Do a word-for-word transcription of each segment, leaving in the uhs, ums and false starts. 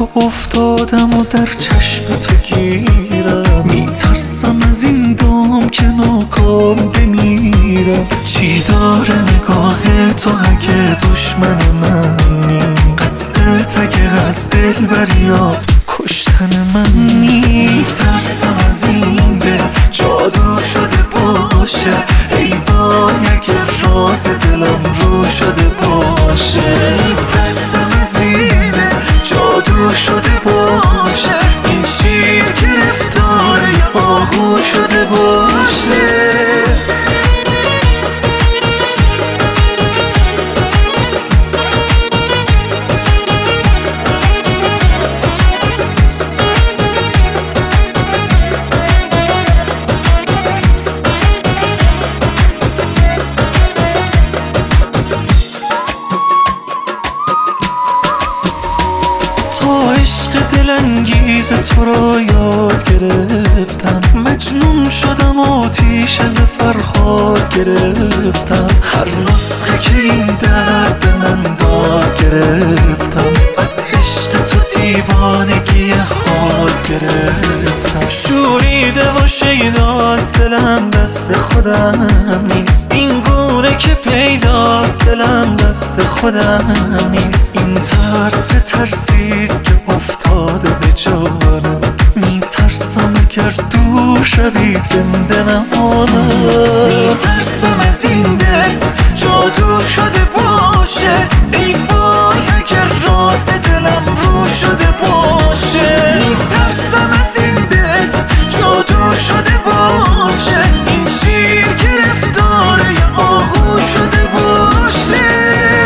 تو افتادم و در چشم تو گیرم، میترسم از این دام که ناکام بمیرم. چی داره نگاه تو اگه دشمن منی؟ قصدت اگه از دل بریاد کشتن من نیست. میترسم از این دل جادو شده باشه، ای وای اگه راز دلم رو شده باشه. میترسم از این دل جادو شده باشه، این شیر گرفتار یه آهو شده باشه. عشق دلانگیز تو را یاد گرفتم، مجنون شدم آتیش از فرهاد گرفتم. هر نسخه که این درد به من داد گرفتم، از عشق تو دیوانگی حاد گرفتم. شوریده و شیداست دلم دست خودم نیست، این گونه که پیداست دلم دست خودم نیست. این ترس چه ترسیست که افتاده به جانم، میترسم اگر دور شوی زنده نمانم. میترسم از این دل جادو شده باشه، ای وای اگر راز دلم رو شده باشه. میترسم از این دل جادو شده باشه، این شیر گرفتار یه آهو شده باشه.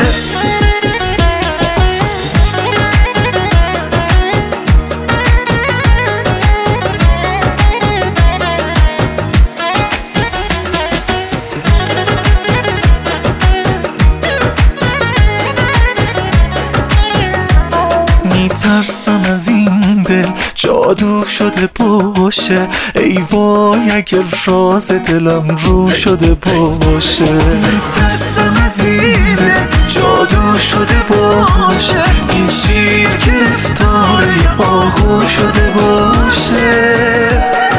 میترسم از این دل جادو شده باشه، ای وای اگر راز دلم رو شده باشه. میترسم از این دل جادو شده باشه، این شیر گرفتار یه آهو شده باشه.